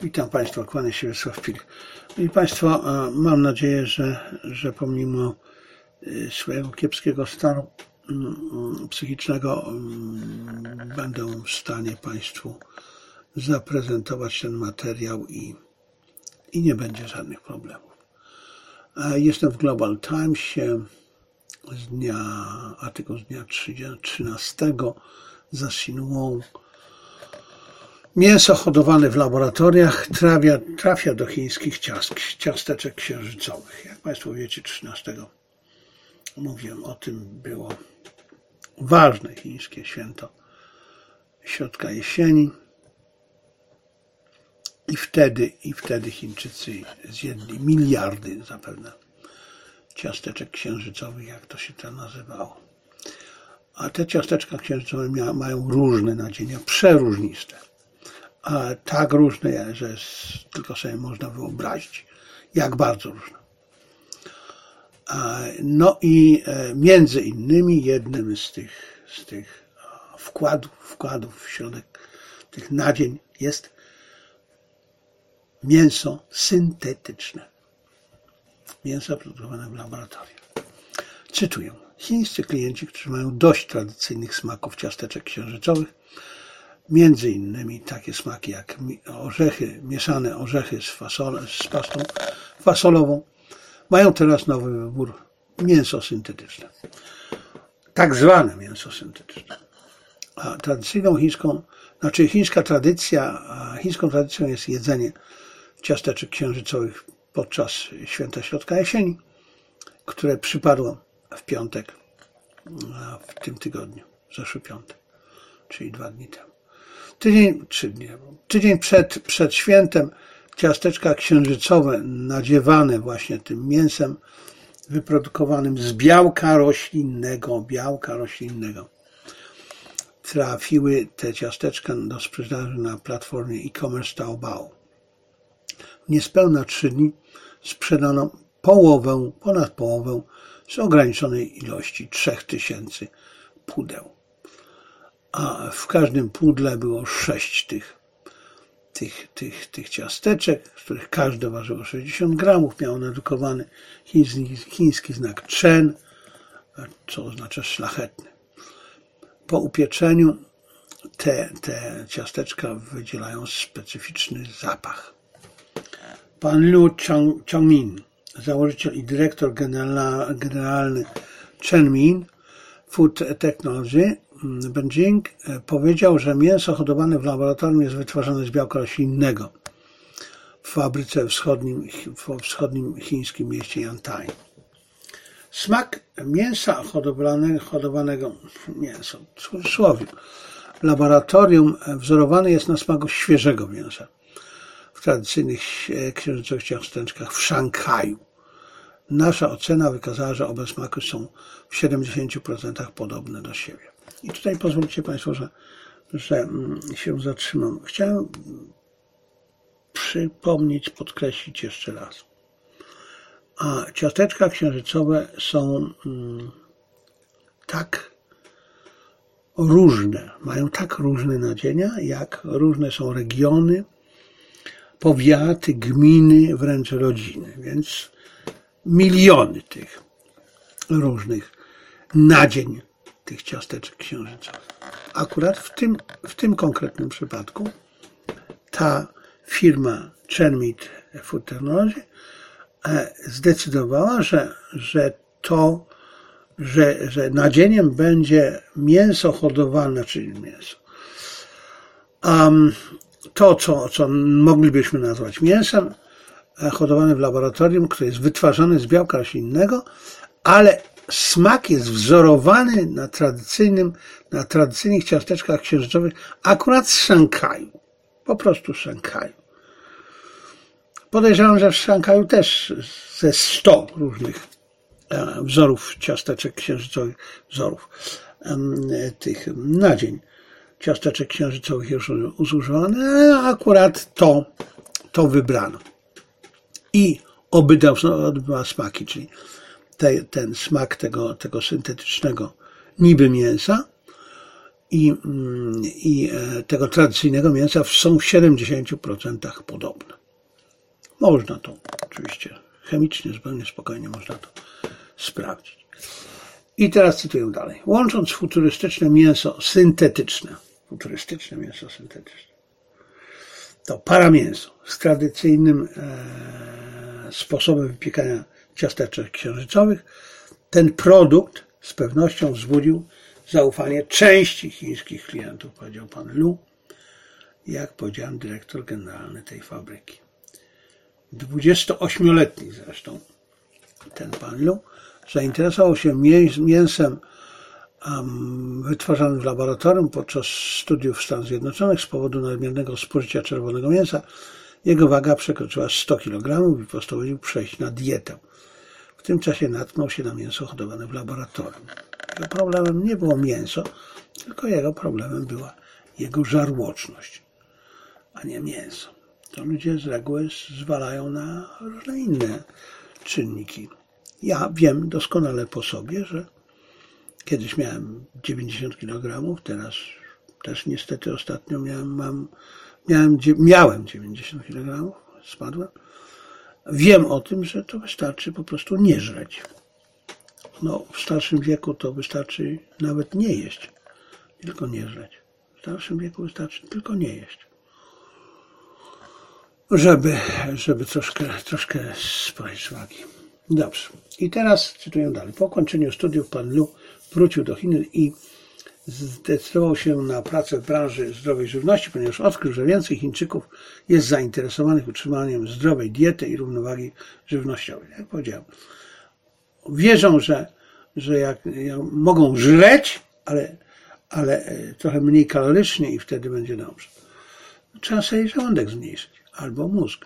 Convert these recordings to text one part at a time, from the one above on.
Witam Państwa, kłaniam się Wiesław Pilch. I Państwo, mam nadzieję, że pomimo swojego kiepskiego stanu psychicznego będę w stanie Państwu zaprezentować ten materiał i nie będzie żadnych problemów. Jestem w Global Timesie, artykuł z dnia 13 za Xinhua. Mięso hodowane w laboratoriach trafia do chińskich ciasteczek księżycowych. Jak Państwo wiecie, 13 mówiłem o tym, było ważne chińskie święto środka jesieni. I wtedy Chińczycy zjedli miliardy zapewne ciasteczek księżycowych, jak to się tam nazywało. A te ciasteczka księżycowe mają różne nadzienia, przeróżniste. A tak różne, że tylko sobie można wyobrazić, jak bardzo różne. No i między innymi jednym z tych wkładów w środek tych nadzień jest mięso syntetyczne. Mięso produkowane w laboratorium. Cytuję. Chińscy klienci, którzy mają dość tradycyjnych smaków ciasteczek księżycowych, między innymi takie smaki jak orzechy, mieszane orzechy z pastą fasolową, mają teraz nowy wybór: mięso syntetyczne. Tak zwane mięso syntetyczne. A tradycyjną chińską tradycją jest jedzenie ciasteczek księżycowych podczas święta środka jesieni, które przypadło w piątek, w tym tygodniu, zeszły piątek, czyli 2 dni temu. Tydzień przed świętem ciasteczka księżycowe nadziewane właśnie tym mięsem wyprodukowanym z białka roślinnego. Trafiły te ciasteczka do sprzedaży na platformie e-commerce Taobao. W niespełna 3 dni sprzedano ponad połowę z ograniczonej ilości 3000 pudeł. A w każdym pudle było 6 tych ciasteczek, z których każde ważyło 60 gramów, miało nadrukowany chiński znak Chen, co oznacza szlachetny. Po upieczeniu te ciasteczka wydzielają specyficzny zapach. Pan Liu Chongmin, założyciel i dyrektor generalny Chenmin Food Technology Beijing, powiedział, że mięso hodowane w laboratorium jest wytwarzane z białka roślinnego w fabryce w wschodnim chińskim mieście Yantai. Smak mięsa hodowanego w cudzysłowie, w laboratorium wzorowany jest na smaku świeżego mięsa w tradycyjnych księżycowych ciasteczkach w Szanghaju. Nasza ocena wykazała, że oba smaki są w 70% podobne do siebie. I tutaj pozwólcie Państwo, że się zatrzymam. Chciałem przypomnieć, podkreślić jeszcze raz. A ciasteczka księżycowe są tak różne, mają tak różne nadzienia, jak różne są regiony, powiaty, gminy, wręcz rodziny. Więc miliony tych różnych nadzień tych ciasteczek księżycowych. Akurat w tym konkretnym przypadku ta firma Chenmin Food Technology zdecydowała, że nadzieniem będzie mięso hodowane, czyli mięso. To, co moglibyśmy nazwać mięsem, hodowane w laboratorium, które jest wytwarzane z białka roślinnego, ale smak jest wzorowany na tradycyjnych ciasteczkach księżycowych akurat z Szanghaju. Po prostu z Szanghaju. Podejrzewam, że w Szanghaju też ze 100 różnych wzorów ciasteczek księżycowych, tych nadzień ciasteczek księżycowych już używane, a akurat to wybrano. I obydwa smaki, czyli ten smak tego syntetycznego niby mięsa i tego tradycyjnego mięsa są w 70% podobne. Można to oczywiście chemicznie, zupełnie spokojnie można to sprawdzić. I teraz cytuję dalej. Łącząc futurystyczne mięso syntetyczne, to paramięso z tradycyjnym sposobem wypiekania ciasteczek księżycowych, ten produkt z pewnością wzbudził zaufanie części chińskich klientów, powiedział pan Lu, jak powiedziałem, dyrektor generalny tej fabryki. 28-letni zresztą ten pan Lu zainteresował się mięsem wytwarzanym w laboratorium podczas studiów w Stanach Zjednoczonych z powodu nadmiernego spożycia czerwonego mięsa. Jego waga przekroczyła 100 kg i postanowił przejść na dietę. W tym czasie natknął się na mięso hodowane w laboratorium. Jego problemem nie było mięso, tylko jego problemem była jego żarłoczność, a nie mięso. To ludzie z reguły zwalają na różne inne czynniki. Ja wiem doskonale po sobie, że kiedyś miałem 90 kg, teraz też niestety ostatnio miałem 90 kg, spadłem. Wiem o tym, że to wystarczy po prostu nie żreć. No, w starszym wieku to wystarczy nawet nie jeść, tylko nie żreć. W starszym wieku wystarczy tylko nie jeść. Żeby troszkę spojrzeć wagi. Dobrze. I teraz cytuję dalej. Po ukończeniu studiów pan Lu wrócił do Chin i zdecydował się na pracę w branży zdrowej żywności, ponieważ odkrył, że więcej Chińczyków jest zainteresowanych utrzymaniem zdrowej diety i równowagi żywnościowej. Jak powiedziałem, wierzą, że jak mogą żreć, ale trochę mniej kalorycznie i wtedy będzie dobrze. Trzeba sobie żołądek zmniejszyć albo mózg.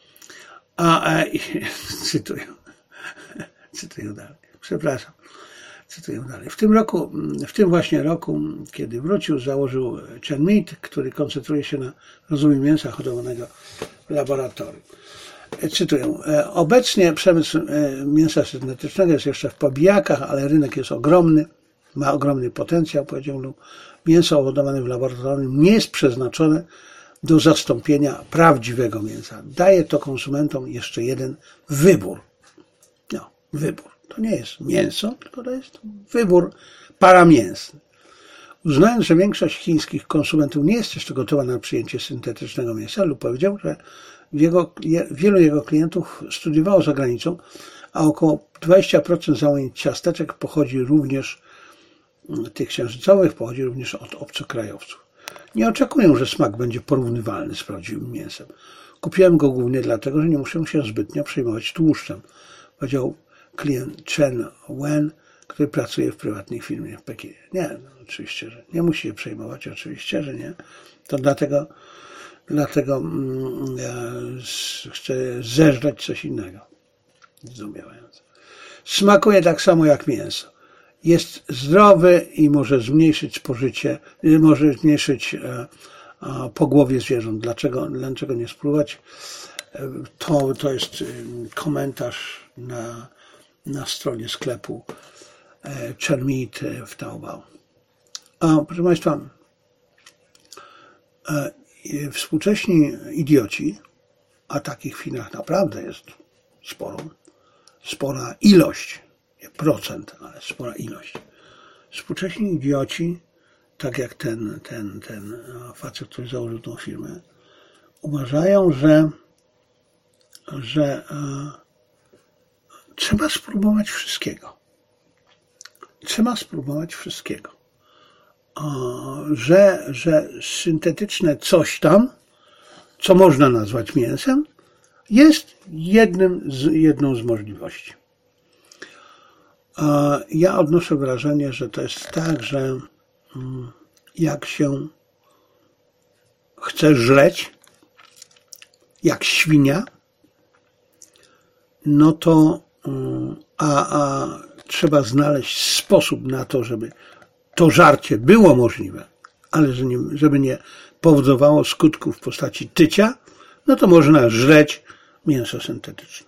Cytuję dalej. Przepraszam. Cytuję dalej. W tym właśnie roku, kiedy wrócił, założył Chen Meat, który koncentruje się na rozwoju mięsa hodowanego w laboratorium. Cytuję. Obecnie przemysł mięsa syntetycznego jest jeszcze w pobijakach, ale rynek jest ogromny, ma ogromny potencjał, powiedział Lu. Mięso hodowane w laboratorium nie jest przeznaczone do zastąpienia prawdziwego mięsa. Daje to konsumentom jeszcze jeden wybór. No, wybór. To nie jest mięso, tylko to jest wybór paramięsny. Uznając, że większość chińskich konsumentów nie jest jeszcze gotowa na przyjęcie syntetycznego mięsa, Lu powiedział, że wielu jego klientów studiowało za granicą, a około 20% zamówień ciasteczek pochodzi również, tych księżycowych, pochodzi również od obcokrajowców. Nie oczekuję, że smak będzie porównywalny z prawdziwym mięsem. Kupiłem go głównie dlatego, że nie muszę się zbytnio przejmować tłuszczem, powiedział klient Chen Wen, który pracuje w prywatnej firmie w Pekinie. Nie, no, oczywiście, że nie musi się przejmować, oczywiście, że nie. To dlatego chcę zeżreć coś innego. Zdumiewające. Smakuje tak samo jak mięso. Jest zdrowy i może zmniejszyć spożycie, może zmniejszyć pogłowie zwierząt. Dlaczego nie spróbować? To jest komentarz na stronie sklepu Chen Meat w Taobao. Proszę Państwa, współcześni idioci, a takich w Chinach naprawdę jest spora ilość, nie procent, ale spora ilość. Współcześni idioci, tak jak ten facet, który założył tą firmę, uważają, że trzeba spróbować wszystkiego. Że syntetyczne coś tam, co można nazwać mięsem, jest jedną z możliwości. Ja odnoszę wrażenie, że to jest tak, że jak się chce żreć, jak świnia, no to trzeba znaleźć sposób na to, żeby to żarcie było możliwe, ale żeby nie powodowało skutków w postaci tycia, no to można żreć mięso syntetyczne.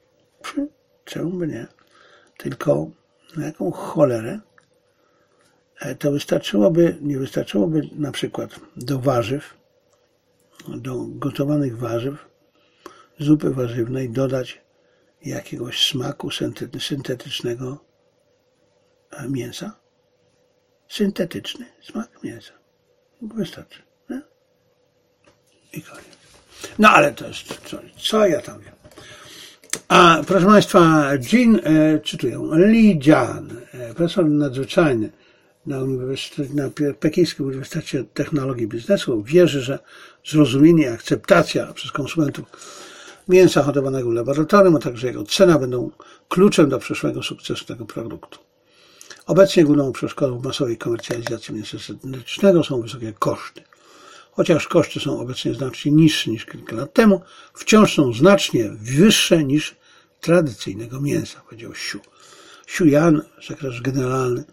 Czemu by nie? Tylko na jaką cholerę to nie wystarczyłoby na przykład do warzyw, do gotowanych warzyw, zupy warzywnej dodać jakiegoś smaku syntetycznego mięsa. Syntetyczny smak mięsa. Wystarczy. Nie? I koniec. No ale to jest co ja tam wiem. A proszę Państwa, cytuję, Li Jian, profesor nadzwyczajny na Pekińskim Uniwersytecie Technologii Biznesu, wierzy, że zrozumienie i akceptacja przez konsumentów mięsa hodowanego w laboratorium, a także jego cena będą kluczem do przyszłego sukcesu tego produktu. Obecnie główną przeszkodą w masowej komercjalizacji mięsa syntetycznego są wysokie koszty. Chociaż koszty są obecnie znacznie niższe niż kilka lat temu, wciąż są znacznie wyższe niż tradycyjnego mięsa, powiedział Xu Yan, sekretarz generalny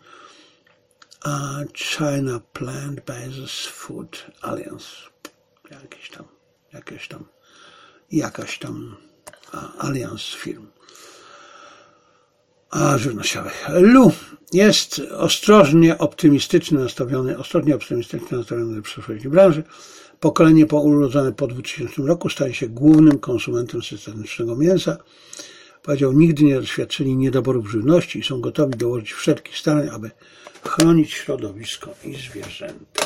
China Plant-Based Food Alliance. Jakaś tam alians firm żywnościowych. Lu jest ostrożnie optymistycznie nastawiony do przyszłości branży. Pokolenie urodzone po 2000 roku staje się głównym konsumentem syntetycznego mięsa. Powiedział, nigdy nie doświadczyli niedoborów żywności i są gotowi dołożyć wszelkich starań, aby chronić środowisko i zwierzęta.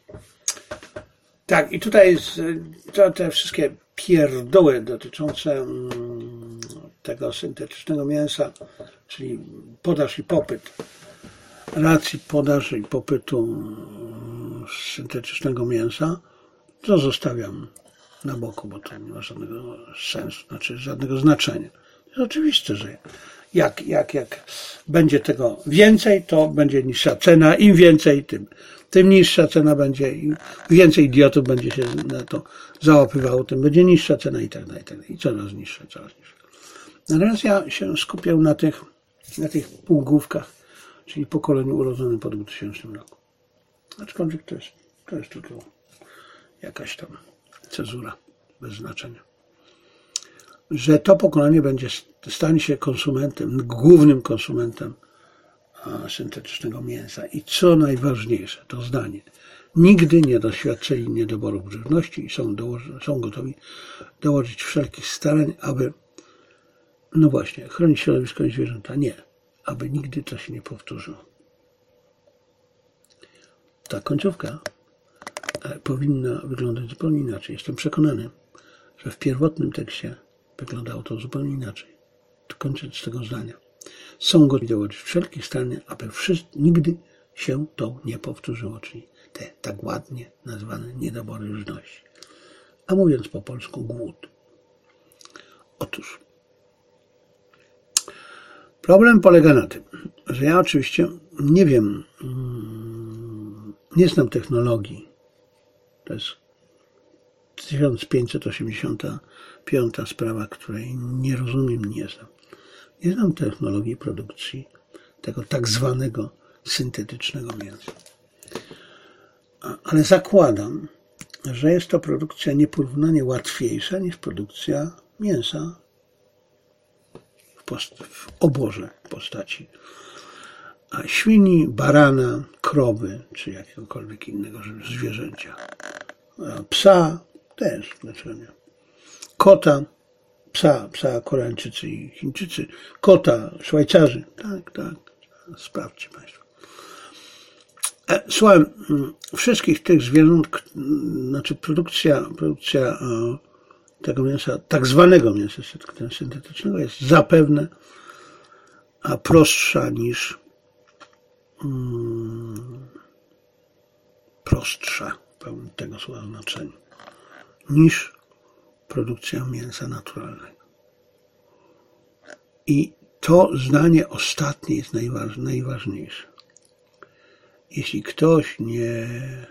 Tak, i tutaj te wszystkie pierdoły dotyczące tego syntetycznego mięsa, czyli podaż i popyt, racji podaży i popytu syntetycznego mięsa, to zostawiam na boku, bo to nie ma żadnego sensu, żadnego znaczenia. Jest oczywiste, że jak będzie tego więcej, to będzie niższa cena. Im więcej, tym niższa cena będzie. Im więcej idiotów będzie się na to załapywało, tym będzie niższa cena i tak dalej. I coraz niższa. Natomiast ja się skupiam na tych półgłówkach, czyli pokoleniu urodzonym po 2000 roku. Aczkolwiek to jest tylko jakaś tam cezura bez znaczenia. Że to pokolenie stanie się głównym konsumentem syntetycznego mięsa. I co najważniejsze, to zdanie, nigdy nie doświadczyli niedoborów żywności i są gotowi dołożyć wszelkich starań, aby, no właśnie, chronić środowisko i zwierzęta. Nie, aby nigdy to się nie powtórzyło. Ta końcówka powinna wyglądać zupełnie inaczej. Jestem przekonany, że w pierwotnym tekście wyglądało to zupełnie inaczej. To kończę z tego zdania. Są gotowi dołożyć wszelkich starań, aby nigdy się to nie powtórzyło, czyli te tak ładnie nazwane niedobory żywności. A mówiąc po polsku, głód. Otóż problem polega na tym, że ja oczywiście nie wiem, nie znam technologii. To jest 1585 sprawa, której nie rozumiem, nie znam. Nie znam technologii produkcji tego tak zwanego syntetycznego mięsa. Ale zakładam, że jest to produkcja nieporównanie łatwiejsza niż produkcja mięsa w oborze w postaci świni, barana, krowy czy jakiegokolwiek innego zwierzęcia. Psa też, dlaczego nie? Kota, psa Koreańczycy i Chińczycy, kota Szwajcarzy. Tak, sprawdźcie Państwo. Słuchaj, wszystkich tych zwierząt, znaczy produkcja tego mięsa, tak zwanego mięsa syntetycznego jest zapewne prostsza niż pełnym tego słowa znaczeniu, niż produkcja mięsa naturalnego. I to zdanie ostatnie jest najważniejsze. Jeśli ktoś nie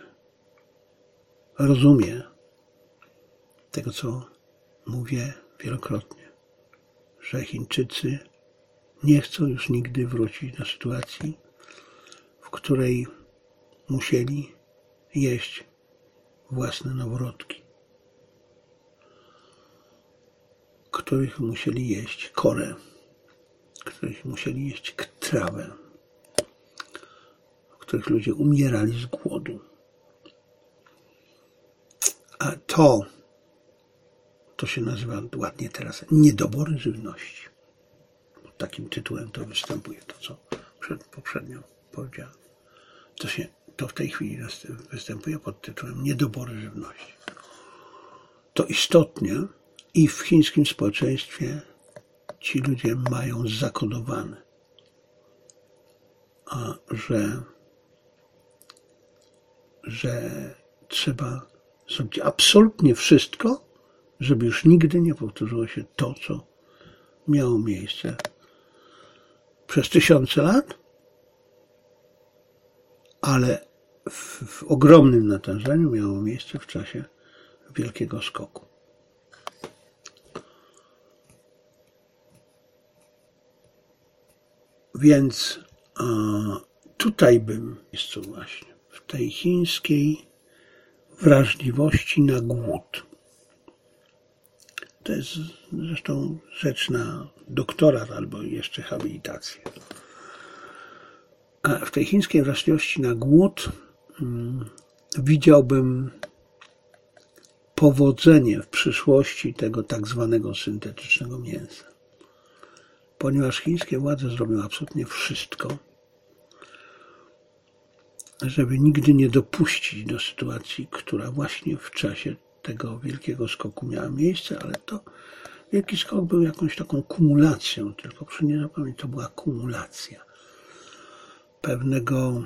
rozumie tego, co mówię wielokrotnie, że Chińczycy nie chcą już nigdy wrócić do sytuacji, w której musieli jeść własne noworodki, których musieli jeść korę, których musieli jeść trawę, których ludzie umierali z głodu. A to się nazywa ładnie teraz niedobory żywności. Pod takim tytułem to występuje, to co poprzednio powiedziałem. To w tej chwili występuje pod tytułem niedobory żywności. To istotnie i w chińskim społeczeństwie ci ludzie mają zakodowane, że trzeba zrobić absolutnie wszystko, żeby już nigdy nie powtórzyło się to, co miało miejsce przez tysiące lat, ale w ogromnym natężeniu miało miejsce w czasie Wielkiego Skoku. Więc tutaj bym miejscu właśnie w tej chińskiej wrażliwości na głód. To jest zresztą rzecz na doktorat albo jeszcze habilitację. A w tej chińskiej wrażliwości na głód widziałbym powodzenie w przyszłości tego tak zwanego syntetycznego mięsa. Ponieważ chińskie władze zrobią absolutnie wszystko, żeby nigdy nie dopuścić do sytuacji, która właśnie w czasie tego Wielkiego Skoku miała miejsce, ale to Wielki Skok był jakąś taką kumulacją, tylko proszę nie zapomnieć, to była kumulacja pewnego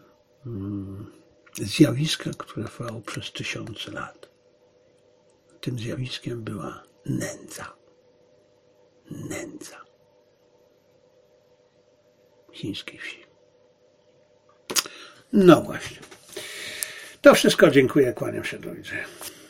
zjawiska, które trwało przez tysiące lat. Tym zjawiskiem była nędza. Nędza chińskiej wsi. No właśnie. To wszystko. Dziękuję. Kłaniam się. Do widzenia.